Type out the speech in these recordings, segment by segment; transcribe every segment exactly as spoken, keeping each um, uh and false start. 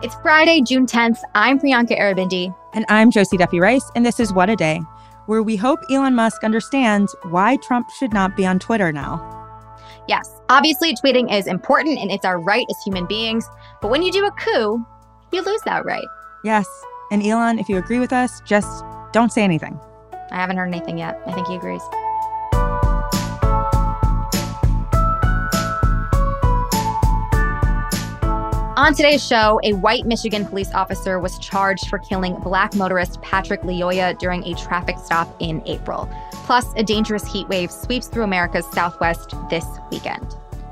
It's Friday, June tenth. I'm Priyanka Aribindi. And I'm Josie Duffy Rice, and this is What a Day, where we hope Elon Musk understands why Trump should not be on Twitter now. Yes, obviously tweeting is important and it's our right as human beings, but when you do a coup, you lose that right. Yes, and Elon, if you agree with us, just don't say anything. I haven't heard anything yet. I think he agrees. On today's show, a white Michigan police officer was charged for killing black motorist Patrick Lyoya during a traffic stop in April. Plus, a dangerous heat wave sweeps through America's Southwest this weekend.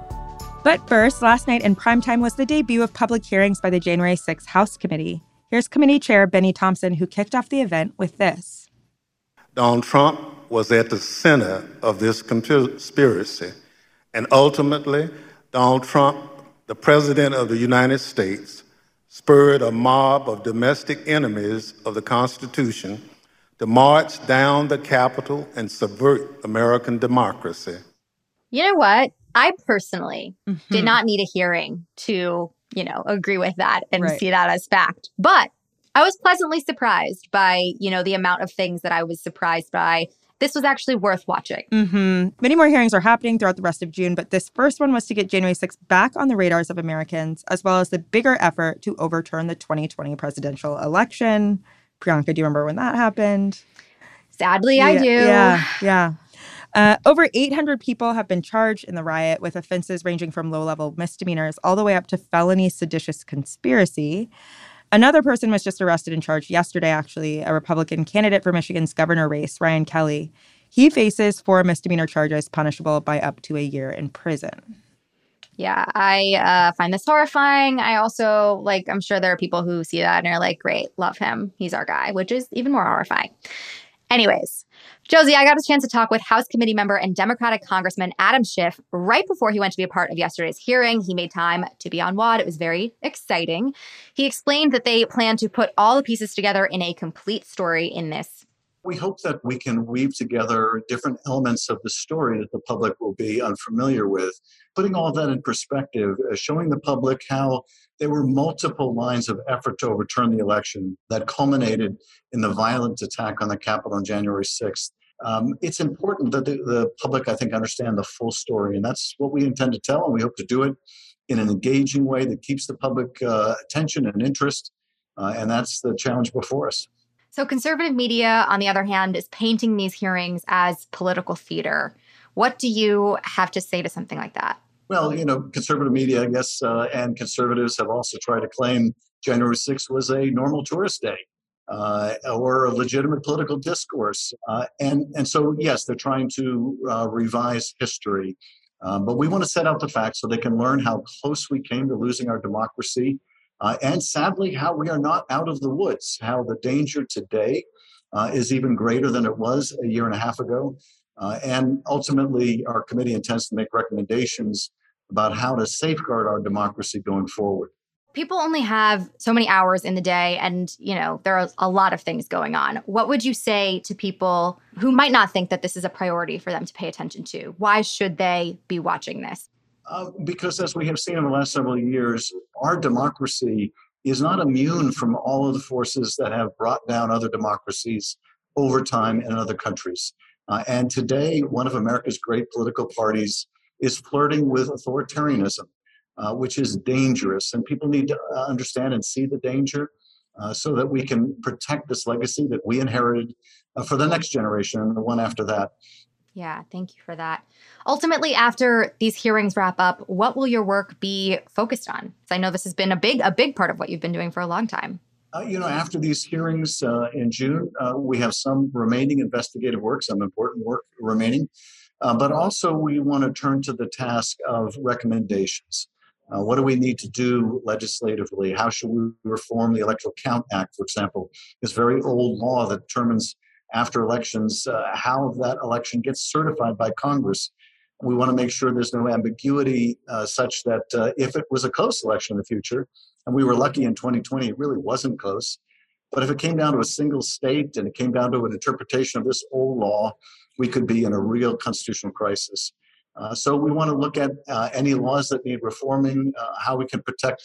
But first, last night in primetime was the debut of public hearings by the January sixth House Committee. Here's Committee Chair Benny Thompson, who kicked off the event with this. Donald Trump was at the center of this conspiracy, and ultimately, Donald Trump, the President of the United States, spurred a mob of domestic enemies of the Constitution to march down the Capitol and subvert American democracy. You know what? I personally Mm-hmm. did not need a hearing to, you know, agree with that and Right. see that as fact. But I was pleasantly surprised by, you know, the amount of things that I was surprised by. This was actually worth watching. Mm-hmm. Many more hearings are happening throughout the rest of June, but this first one was to get January sixth back on the radars of Americans, as well as the bigger effort to overturn the twenty twenty presidential election. Priyanka, do you remember when that happened? Sadly, I Yeah, do. Yeah, yeah. Uh, over eight hundred people have been charged in the riot with offenses ranging from low-level misdemeanors all the way up to felony seditious conspiracy. Another person was just arrested and charged yesterday, actually, a Republican candidate for Michigan's governor race, Ryan Kelly. He faces four misdemeanor charges punishable by up to a year in prison. Yeah, I uh, find this horrifying. I also, like, I'm sure there are people who see that and are like, great, love him. He's our guy, which is even more horrifying. Anyways, Josie, I got a chance to talk with House Committee member and Democratic Congressman Adam Schiff right before he went to be a part of yesterday's hearing. He made time to be on W A D. It was very exciting. He explained that they plan to put all the pieces together in a complete story in this. We hope that we can weave together different elements of the story that the public will be unfamiliar with, putting all that in perspective, uh, showing the public how there were multiple lines of effort to overturn the election that culminated in the violent attack on the Capitol on January sixth. Um, it's important that the, the public, I think, understand the full story, and that's what we intend to tell, and we hope to do it in an engaging way that keeps the public uh, attention and interest, uh, and that's the challenge before us. So conservative media, on the other hand, is painting these hearings as political theater. What do you have to say to something like that? Well, you know, conservative media, I guess, uh, and conservatives have also tried to claim January sixth was a normal tourist day uh, or a legitimate political discourse. Uh, and, and so, yes, they're trying to uh, revise history. Um, but we want to set out the facts so they can learn how close we came to losing our democracy. Uh, and sadly, how we are not out of the woods, how the danger today uh, is even greater than it was a year and a half ago. Uh, and ultimately, our committee intends to make recommendations about how to safeguard our democracy going forward. People only have so many hours in the day, and, you know, there are a lot of things going on. What would you say to people who might not think that this is a priority for them to pay attention to? Why should they be watching this? Uh, because as we have seen in the last several years, our democracy is not immune from all of the forces that have brought down other democracies over time in other countries. Uh, and today, one of America's great political parties is flirting with authoritarianism, uh, which is dangerous. And people need to uh, understand and see the danger uh, so that we can protect this legacy that we inherited uh, for the next generation and the one after that. Yeah, thank you for that. Ultimately, after these hearings wrap up, what will your work be focused on? Because I know this has been a big, a big part of what you've been doing for a long time. Uh, you know, after these hearings uh, in June, uh, we have some remaining investigative work, some important work remaining. Uh, but also we want to turn to the task of recommendations. Uh, what do we need to do legislatively? How should we reform the Electoral Count Act, for example? This very old law that determines after elections uh, how that election gets certified by Congress. We want to make sure there's no ambiguity uh, such that uh, if it was a close election in the future, and we were lucky in twenty twenty, it really wasn't close. But if it came down to a single state and it came down to an interpretation of this old law, we could be in a real constitutional crisis. Uh, so we want to look at uh, any laws that need reforming, uh, how we can protect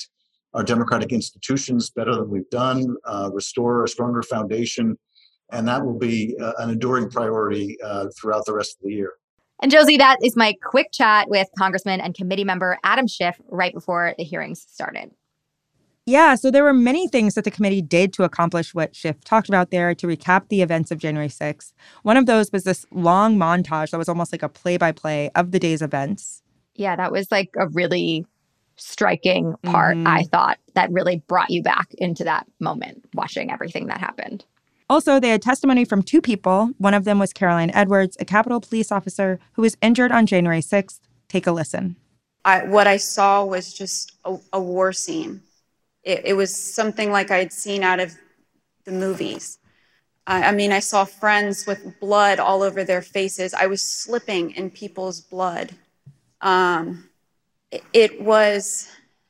our democratic institutions better than we've done, uh, restore a stronger foundation, and that will be uh, an enduring priority uh, throughout the rest of the year. And Josie, that is my quick chat with Congressman and committee member Adam Schiff right before the hearings started. Yeah, so there were many things that the committee did to accomplish what Schiff talked about there, to recap the events of January sixth. One of those was this long montage that was almost like a play-by-play of the day's events. Yeah, that was like a really striking part, mm-hmm. I thought, that really brought you back into that moment, watching everything that happened. Also, they had testimony from two people. One of them was Caroline Edwards, a Capitol police officer who was injured on January sixth. Take a listen. I, what I saw was just a, a war scene. It, it was something like I had seen out of the movies. I, I mean, I saw friends with blood all over their faces. I was slipping in people's blood. Um, it, it was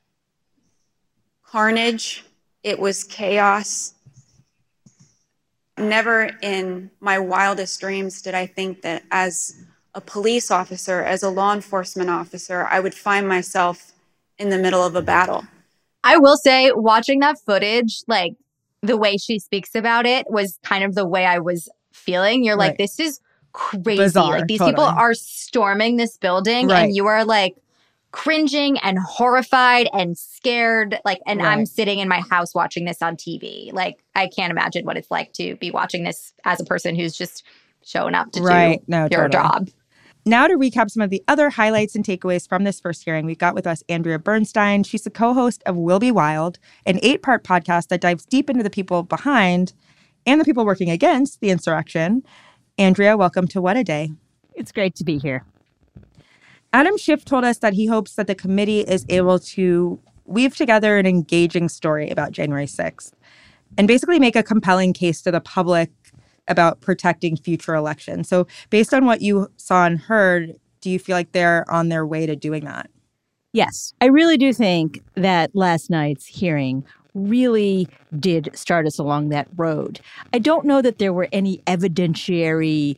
carnage. It was chaos. Never in my wildest dreams did I think that as a police officer, as a law enforcement officer, I would find myself in the middle of a battle. I will say, watching that footage, like the way she speaks about it was kind of the way I was feeling. You're like, right. This is crazy. Bizarre, like these totally. people are storming this building right. and you are like cringing and horrified and scared. Like, and right. I'm sitting in my house watching this on T V. Like, I can't imagine what it's like to be watching this as a person who's just showing up to right. do no, your totally. job. Now to recap some of the other highlights and takeaways from this first hearing, we've got with us Andrea Bernstein. She's the co-host of Will Be Wild, an eight-part podcast that dives deep into the people behind and the people working against the insurrection. Andrea, welcome to What a Day. It's great to be here. Adam Schiff told us that he hopes that the committee is able to weave together an engaging story about January sixth and basically make a compelling case to the public about protecting future elections. So based on what you saw and heard, do you feel like they're on their way to doing that? Yes, I really do think that last night's hearing really did start us along that road. I don't know that there were any evidentiary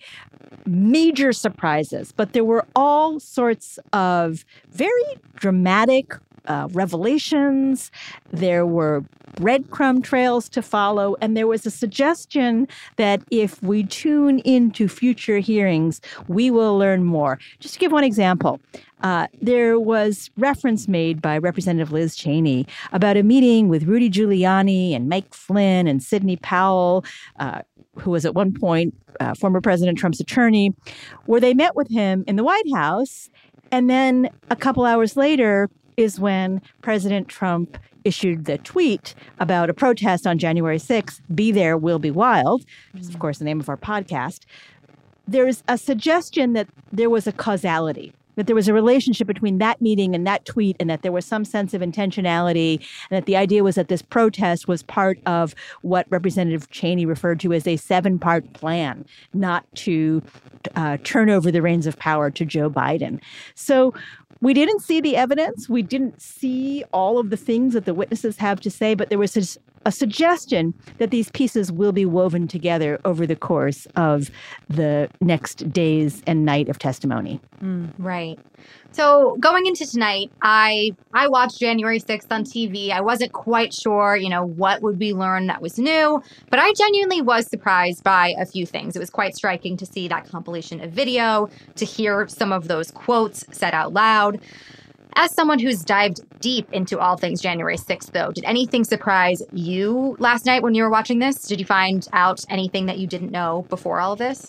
major surprises, but there were all sorts of very dramatic uh, revelations. There were breadcrumb trails to follow, and there was a suggestion that if we tune into future hearings, we will learn more. Just to give one example, uh, there was reference made by Representative Liz Cheney about a meeting with Rudy Giuliani and Mike Flynn and Sidney Powell, uh, who was at one point uh, former President Trump's attorney, where they met with him in the White House. And then a couple hours later is when President Trump issued the tweet about a protest on January sixth, Be There, Will Be Wild, which is, of course, the name of our podcast. There's a suggestion that there was a causality, that there was a relationship between that meeting and that tweet, and that there was some sense of intentionality, and that the idea was that this protest was part of what Representative Cheney referred to as a seven-part plan, not to uh, turn over the reins of power to Joe Biden. So we didn't see the evidence. We didn't see all of the things that the witnesses have to say, but there was a, a suggestion that these pieces will be woven together over the course of the next days and night of testimony. Mm, right. So going into tonight, I I watched January sixth on T V. I wasn't quite sure, you know, what would we learn that was new, but I genuinely was surprised by a few things. It was quite striking to see that compilation of video, to hear some of those quotes said out loud. As someone who's dived deep into all things January sixth, though, did anything surprise you last night when you were watching this? Did you find out anything that you didn't know before all of this?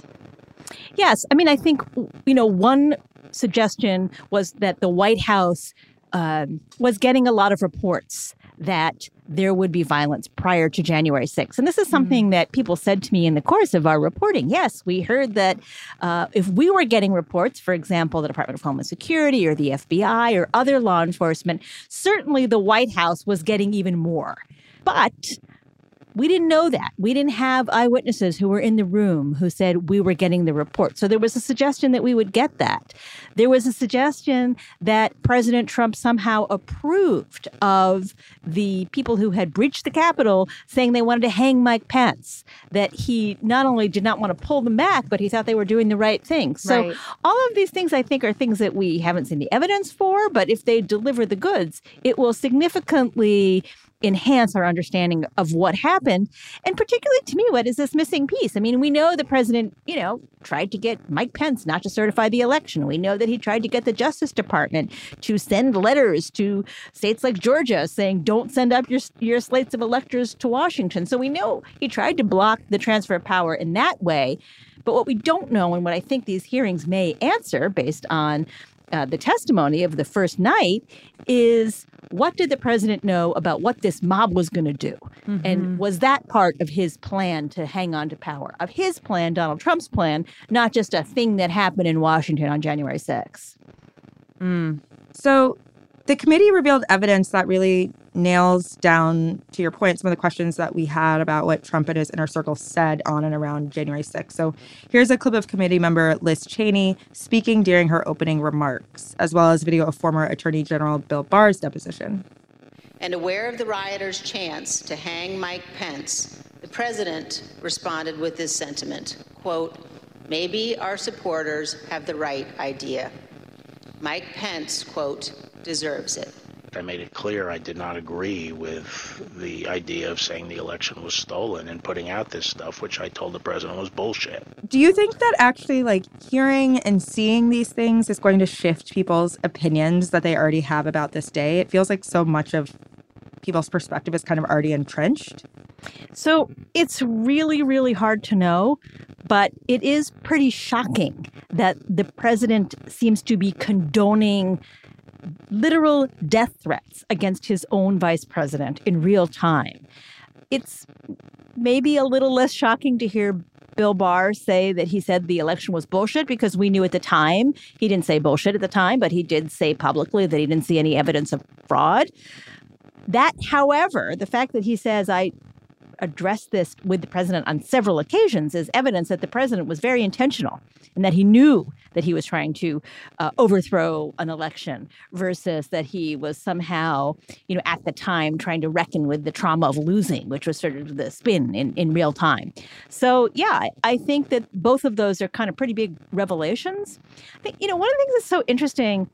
Yes. I mean, I think, you know, one suggestion was that the White House um, was getting a lot of reports that there would be violence prior to January sixth. And this is something mm. that people said to me in the course of our reporting. Yes, we heard that uh, if we were getting reports, for example, the Department of Homeland Security or the F B I or other law enforcement, certainly the White House was getting even more. But We didn't know that. We didn't have eyewitnesses who were in the room who said we were getting the report. So there was a suggestion that we would get that. There was a suggestion that President Trump somehow approved of the people who had breached the Capitol saying they wanted to hang Mike Pence, that he not only did not want to pull them back, but he thought they were doing the right thing. So Right. all of these things, I think, are things that we haven't seen the evidence for, but if they deliver the goods, it will significantly enhance our understanding of what happened. And particularly to me, what is this missing piece? I mean, we know the president, you know, tried to get Mike Pence not to certify the election. We know that he tried to get the Justice Department to send letters to states like Georgia saying, don't send up your, your slates of electors to Washington. So we know he tried to block the transfer of power in that way. But what we don't know, and what I think these hearings may answer based on Uh, the testimony of the first night, is what did the president know about what this mob was going to do? Mm-hmm. And was that part of his plan to hang on to power, of his plan, Donald Trump's plan, not just a thing that happened in Washington on January sixth? Mm. So the committee revealed evidence that really nails down, to your point, some of the questions that we had about what Trump and his inner circle said on and around January sixth. So here's a clip of committee member Liz Cheney speaking during her opening remarks, as well as video of former Attorney General Bill Barr's deposition. And aware of the rioters' chance to hang Mike Pence, the president responded with this sentiment, quote, maybe our supporters have the right idea. Mike Pence, quote, deserves it. I made it clear I did not agree with the idea of saying the election was stolen and putting out this stuff, which I told the president was bullshit. Do you think that actually, like, hearing and seeing these things is going to shift people's opinions that they already have about this day? It feels like so much of people's perspective is kind of already entrenched. So it's really, really hard to know, but it is pretty shocking that the president seems to be condoning literal death threats against his own vice president in real time. It's maybe a little less shocking to hear Bill Barr say that he said the election was bullshit, because we knew at the time, he didn't say bullshit at the time, but he did say publicly that he didn't see any evidence of fraud. That, however, the fact that he says, I addressed this with the president on several occasions, is evidence that the president was very intentional and that he knew that he was trying to uh, overthrow an election, versus that he was somehow, you know, at the time trying to reckon with the trauma of losing, which was sort of the spin in, in real time. So, yeah, I think that both of those are kind of pretty big revelations. I think, you know, one of the things that's so interesting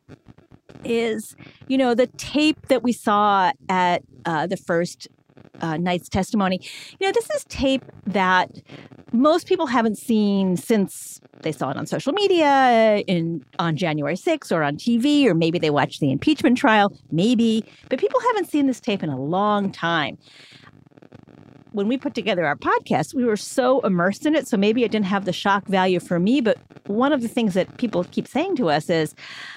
is, you know, the tape that we saw at uh, the first Uh, night's testimony. You know, this is tape that most people haven't seen since they saw it on social media, in on January sixth, or on T V, or maybe they watched the impeachment trial, maybe. But people haven't seen this tape in a long time. When we put together our podcast, we were so immersed in it, so maybe it didn't have the shock value for me. But one of the things that people keep saying to us is,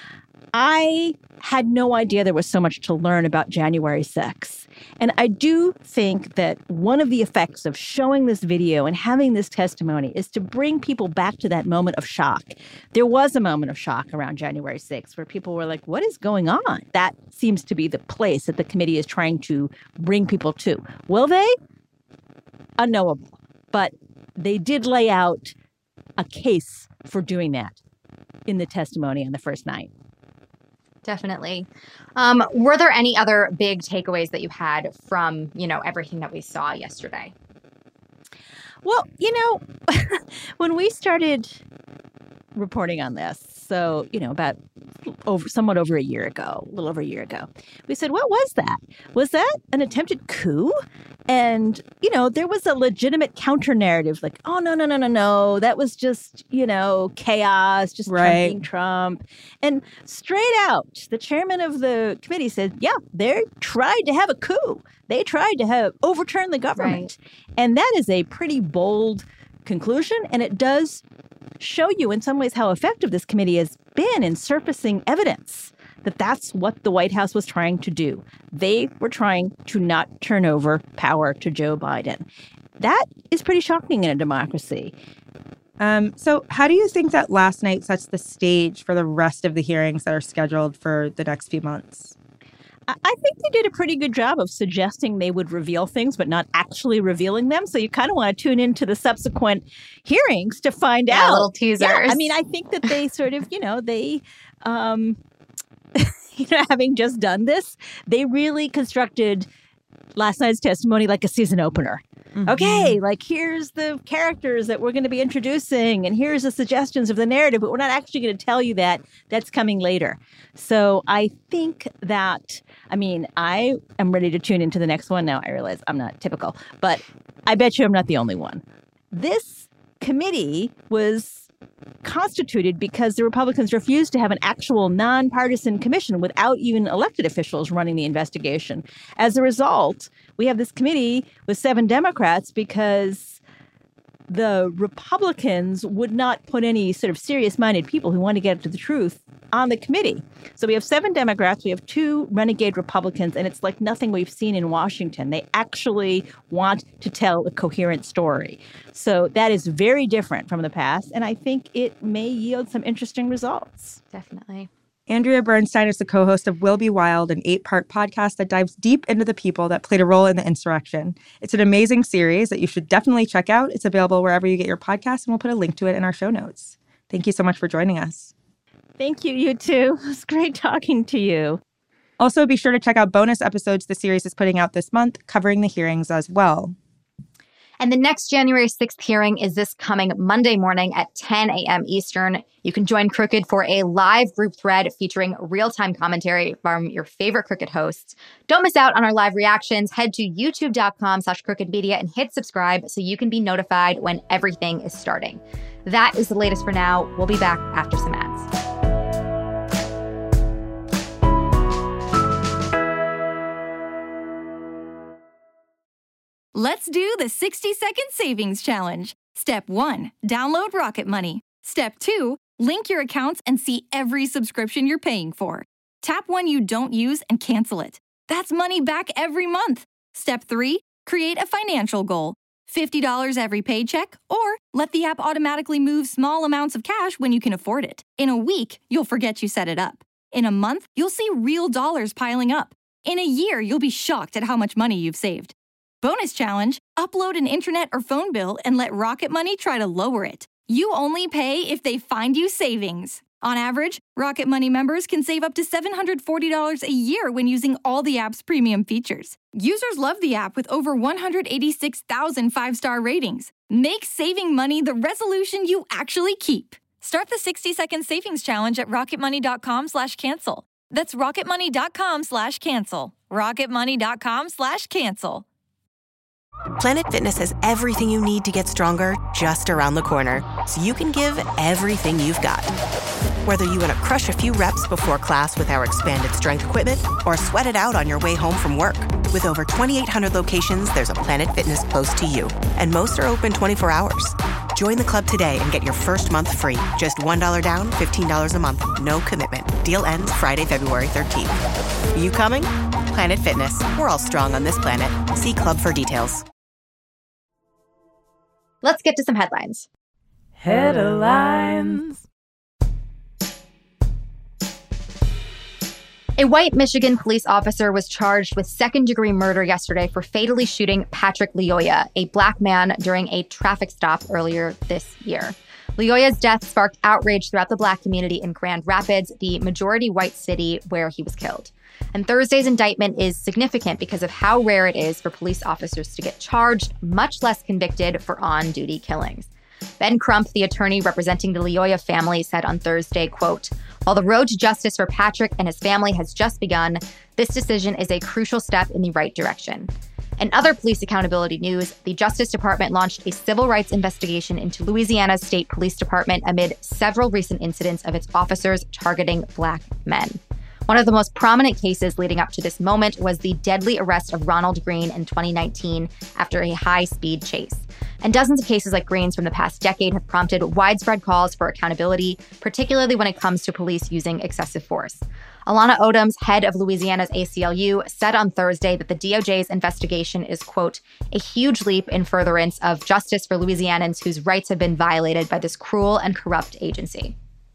I had no idea there was so much to learn about January sixth. And I do think that one of the effects of showing this video and having this testimony is to bring people back to that moment of shock. There was a moment of shock around January sixth where people were like, what is going on? That seems to be the place that the committee is trying to bring people to. Will they? Unknowable. But they did lay out a case for doing that in the testimony on the first night. Definitely. Um, were there any other big takeaways that you had from, you know, everything that we saw yesterday? Well, you know, when we started reporting on this, so, you know, about over somewhat over a year ago, a little over a year ago, we said, what was that? Was that an attempted coup? And, you know, there was a legitimate counter narrative like, oh, no, no, no, no, no. That was just, you know, chaos, just right. Trump being Trump. And straight out, the chairman of the committee said, yeah, they tried to have a coup. They tried to have overturn the government. Right. And that is a pretty bold conclusion. And it does show you in some ways how effective this committee has been in surfacing evidence that that's what the White House was trying to do. They were trying to not turn over power to Joe Biden. That is pretty shocking in a democracy. Um, so how do you think that last night sets the stage for the rest of the hearings that are scheduled for the next few months? I think they did a pretty good job of suggesting they would reveal things, but not actually revealing them. So you kind of want to tune into the subsequent hearings to find yeah, out. Little teasers. Yeah, I mean, I think that they sort of, you know, they, um, you know, having just done this, they really constructed last night's testimony like a season opener. Mm-hmm. Okay, like here's the characters that we're going to be introducing, and here's the suggestions of the narrative, but we're not actually going to tell you that. That's coming later. So I think that, I mean, I am ready to tune into the next one. Now I realize I'm not typical, but I bet you I'm not the only one. This committee was constituted because the Republicans refused to have an actual nonpartisan commission without even elected officials running the investigation. As a result, we have this committee with seven Democrats because the Republicans would not put any sort of serious-minded people who want to get to the truth on the committee. So we have seven Democrats, we have two renegade Republicans, and it's like nothing we've seen in Washington. They actually want to tell a coherent story. So that is very different from the past, and I think it may yield some interesting results. Definitely. Andrea Bernstein is the co-host of Will Be Wild, an eight-part podcast that dives deep into the people that played a role in the insurrection. It's an amazing series that you should definitely check out. It's available wherever you get your podcasts, and we'll put a link to it in our show notes. Thank you so much for joining us. Thank you, you too. It was great talking to you. Also, be sure to check out bonus episodes the series is putting out this month, covering the hearings as well. And the next January sixth hearing is this coming Monday morning at ten a.m. Eastern. You can join Crooked for a live group thread featuring real-time commentary from your favorite Crooked hosts. Don't miss out on our live reactions. Head to youtube.com slash Crooked Media and hit subscribe so you can be notified when everything is starting. That is the latest for now. We'll be back after some ads. Let's do the sixty second savings challenge. Step one, download Rocket Money. Step two, link your accounts and see every subscription you're paying for. Tap one you don't use and cancel it. That's money back every month. Step three, create a financial goal. fifty dollars every paycheck, or let the app automatically move small amounts of cash when you can afford it. In a week, you'll forget you set it up. In a month, you'll see real dollars piling up. In a year, you'll be shocked at how much money you've saved. Bonus challenge, upload an internet or phone bill and let Rocket Money try to lower it. You only pay if they find you savings. On average, Rocket Money members can save up to seven hundred forty dollars a year when using all the app's premium features. Users love the app with over one hundred eighty-six thousand five-star ratings. Make saving money the resolution you actually keep. Start the sixty second savings challenge at rocketmoney.com slash cancel. That's rocketmoney.com slash cancel. rocketmoney.com slash cancel. Planet Fitness has everything you need to get stronger just around the corner, so you can give everything you've got. Whether you want to crush a few reps before class with our expanded strength equipment or sweat it out on your way home from work. With over twenty-eight hundred locations, there's a Planet Fitness close to you, and most are open twenty-four hours. Join the club today and get your first month free. Just one dollar down, fifteen dollars a month. No commitment. Deal ends Friday, February thirteenth. You coming? Planet Fitness. We're all strong on this planet. See club for details. Let's get to some headlines. Headlines. A white Michigan police officer was charged with second-degree murder yesterday for fatally shooting Patrick Lyoya, a black man, during a traffic stop earlier this year. Lyoya's death sparked outrage throughout the black community in Grand Rapids, the majority white city where he was killed. And Thursday's indictment is significant because of how rare it is for police officers to get charged, much less convicted, for on-duty killings. Ben Crump, the attorney representing the Lyoya family, said on Thursday, quote, "While the road to justice for Patrick and his family has just begun, this decision is a crucial step in the right direction." In other police accountability news, the Justice Department launched a civil rights investigation into Louisiana's State Police Department amid several recent incidents of its officers targeting black men. One of the most prominent cases leading up to this moment was the deadly arrest of Ronald Green in twenty nineteen after a high-speed chase. And dozens of cases like Green's from the past decade have prompted widespread calls for accountability, particularly when it comes to police using excessive force. Alana Odoms, head of Louisiana's A C L U, said on Thursday that the D O J's investigation is, quote, "a huge leap in furtherance of justice for Louisianans whose rights have been violated by this cruel and corrupt agency."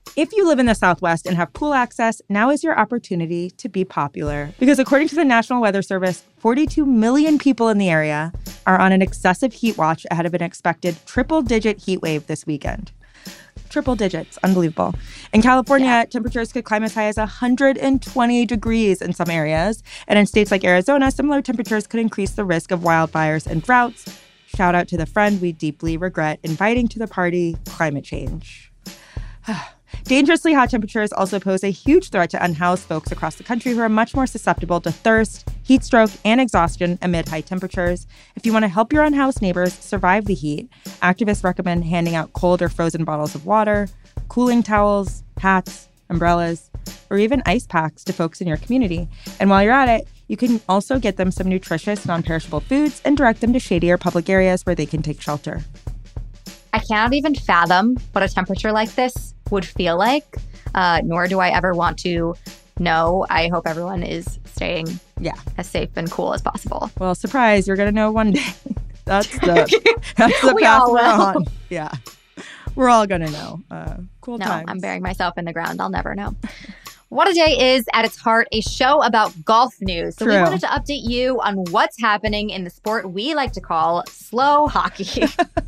If you live in the Southwest and have pool access, now is your opportunity to be popular. Because according to the National Weather Service, forty-two million people in the area are on an excessive heat watch ahead of an expected triple-digit heat wave this weekend. Triple digits. Unbelievable. In California, yeah. temperatures could climb as high as one hundred twenty degrees in some areas. And in states like Arizona, similar temperatures could increase the risk of wildfires and droughts. Shout out to the friend we deeply regret inviting to the party, climate change. Dangerously hot temperatures also pose a huge threat to unhoused folks across the country who are much more susceptible to thirst, heat stroke, and exhaustion amid high temperatures. If you want to help your unhoused neighbors survive the heat, activists recommend handing out cold or frozen bottles of water, cooling towels, hats, umbrellas, or even ice packs to folks in your community. And while you're at it, you can also get them some nutritious, non-perishable foods and direct them to shadier public areas where they can take shelter. I cannot even fathom what a temperature like this would feel like, uh, nor do I ever want to know. I hope everyone is staying yeah. as safe and cool as possible. Well, surprise, you're going to know one day. That's the, that's the we path all we're will. on. Yeah, we're all going to know. Uh, cool no, times. I'm burying myself in the ground. I'll never know. What a Day is, at its heart, a show about golf news. So True. we wanted to update you on what's happening in the sport we like to call slow hockey.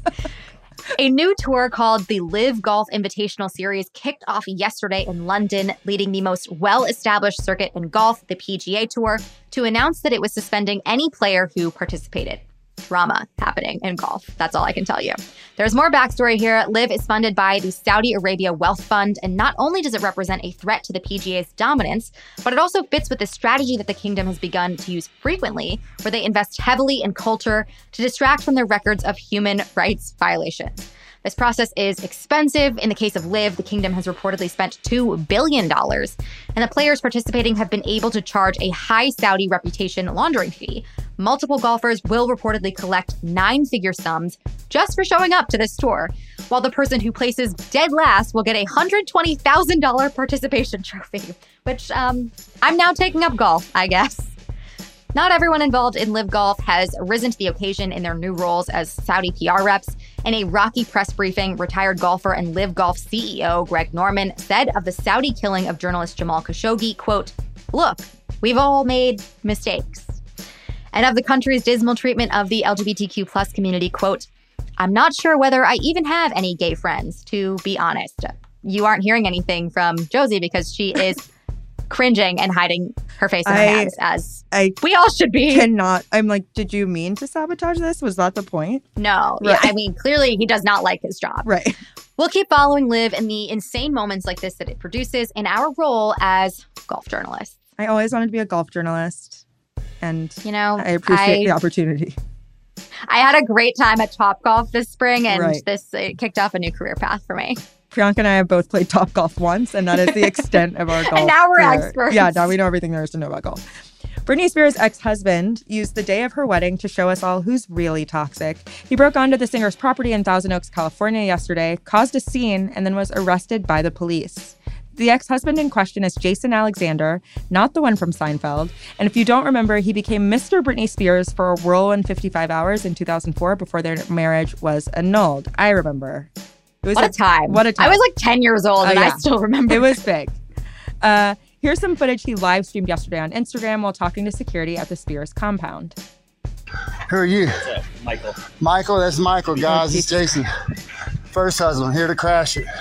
A new tour called the Live Golf Invitational Series kicked off yesterday in London, leading the most well-established circuit in golf, the P G A Tour, to announce that it was suspending any player who participated. Drama happening in golf. That's all I can tell you. There's more backstory here. Live is funded by the Saudi Arabia Wealth Fund, and not only does it represent a threat to the P G A's dominance, but it also fits with the strategy that the kingdom has begun to use frequently, where they invest heavily in culture to distract from their records of human rights violations. This process is expensive. In the case of Live, the kingdom has reportedly spent two billion dollars, and the players participating have been able to charge a high Saudi reputation laundering fee. Multiple golfers will reportedly collect nine-figure sums just for showing up to this tour, while the person who places dead last will get a one hundred twenty thousand dollars participation trophy, which um, I'm now taking up golf, I guess. Not everyone involved in Live Golf has risen to the occasion in their new roles as Saudi P R reps. In a rocky press briefing, retired golfer and Live Golf C E O Greg Norman said of the Saudi killing of journalist Jamal Khashoggi, quote, "Look, we've all made mistakes." And of the country's dismal treatment of the L G B T Q plus community, quote, "I'm not sure whether I even have any gay friends, to be honest." You aren't hearing anything from Josie because she is cringing and hiding her face in her I, hands, as I we all should be. Cannot. I'm like, did you mean to sabotage this? Was that the point? No. Right. Yeah, I mean, clearly he does not like his job. Right. We'll keep following Live in the insane moments like this that it produces in our role as golf journalists. I always wanted to be a golf journalist, and you know, I appreciate I, the opportunity. I had a great time at Topgolf this spring, and right. this it kicked off a new career path for me. Priyanka and I have both played Topgolf once, and that is the extent of our golf. And now we're career. experts. Yeah, now we know everything there is to know about golf. Britney Spears' ex-husband used the day of her wedding to show us all who's really toxic. He broke onto the singer's property in Thousand Oaks, California yesterday, caused a scene, and then was arrested by the police. The ex-husband in question is Jason Alexander, not the one from Seinfeld. And if you don't remember, he became Mister Britney Spears for a whirlwind fifty-five hours in two thousand four before their marriage was annulled. I remember. It was what a, a time. What a time. I was like ten years old, and uh, yeah. I still remember. It was big. Uh, here's some footage he live streamed yesterday on Instagram while talking to security at the Spears compound. Who are you? What's up, Michael? Michael, that's Michael, guys. It's Jason. First husband, here to crash it.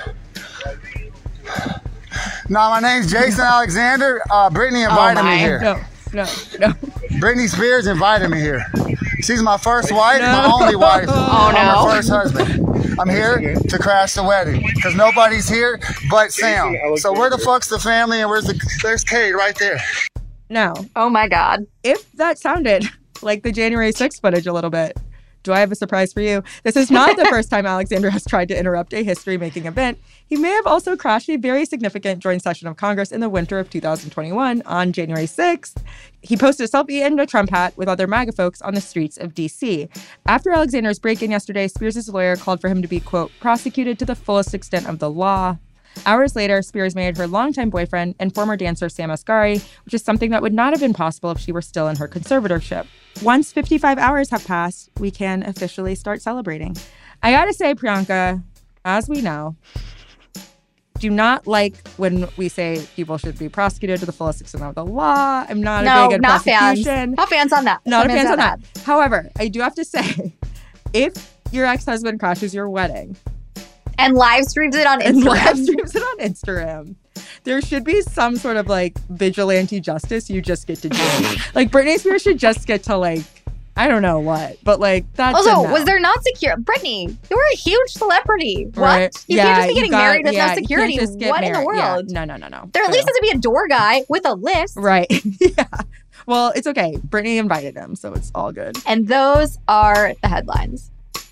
No, my name's Jason Alexander. Uh, Britney invited oh me here. No, no, no. Britney Spears invited me here. She's my first wife, no. my only wife. Oh, I'm no. her first husband. I'm here to crash the wedding because nobody's here but Sam. So where the fuck's the family and where's the, there's Kate right there. Now, oh my God. If that sounded like the January sixth footage a little bit, do I have a surprise for you? This is not the first time Alexander has tried to interrupt a history-making event. He may have also crashed a very significant joint session of Congress in the winter of two thousand twenty-one on January sixth. He posted a selfie in a Trump hat with other MAGA folks on the streets of D C. After Alexander's break-in yesterday, Spears' lawyer called for him to be, quote, prosecuted to the fullest extent of the law. Hours later, Spears married her longtime boyfriend and former dancer Sam Asghari, which is something that would not have been possible if she were still in her conservatorship. Once fifty-five hours have passed, we can officially start celebrating. I gotta say, Priyanka, as we know, do not like when we say people should be prosecuted to the fullest extent of the law. I'm not no, a big not fans. prosecution. Not fans on that. Not not a fans on that. that. However, I do have to say, if your ex-husband crashes your wedding and live streams it on Instagram, and live streams it on Instagram, there should be some sort of like vigilante justice you just get to do. Like Britney Spears should just get to like, I don't know what, but like that's also, no. was there not secure? Brittany, you were a huge celebrity. What? Right. You yeah, can't just be getting got, married with yeah, no security. What in the world? Yeah. No, no, no, no. There at True. least has to be a door guy with a list. Right. Yeah. Well, it's okay. Brittany invited him, so it's all good. And those are the headlines.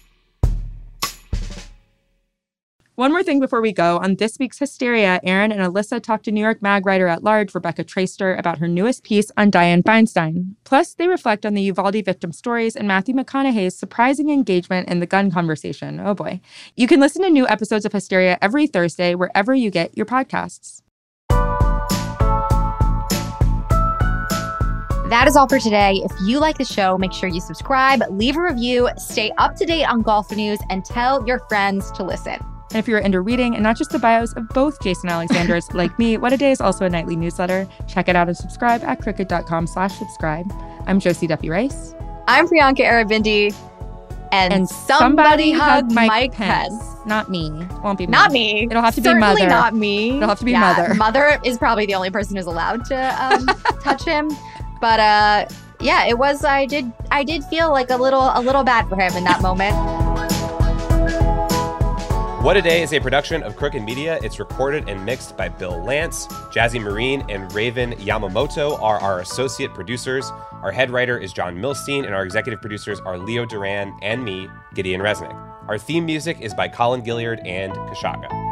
One more thing before we go. On this week's Hysteria, Aaron and Alyssa talked to New York Mag writer-at-large Rebecca Traister about her newest piece on Dianne Feinstein. Plus, they reflect on the Uvalde victim stories and Matthew McConaughey's surprising engagement in the gun conversation. Oh boy. You can listen to new episodes of Hysteria every Thursday wherever you get your podcasts. That is all for today. If you like the show, make sure you subscribe, leave a review, stay up to date on golf news, and tell your friends to listen. And if you're into reading and not just the bios of both Jason Alexanders like me, What a Day is also a nightly newsletter. Check it out and subscribe at crooked.com slash subscribe. I'm Josie Duffy Rice. I'm Priyanka Arabindi. And, and somebody, somebody hug Mike, Mike Pence. Pence. Not me. Won't be me. Not me. It'll have to Certainly be Mother. Certainly not me. It'll have to be yeah, Mother. Mother is probably the only person who's allowed to um, touch him. But uh, yeah, it was. I did. I did feel like a little, a little bad for him in that moment. What a Day is a production of Crooked Media. It's recorded and mixed by Bill Lance. Jazzy Marine and Raven Yamamoto are our associate producers. Our head writer is John Milstein, and our executive producers are Leo Duran and me, Gideon Resnick. Our theme music is by Colin Gilliard and Kashaka.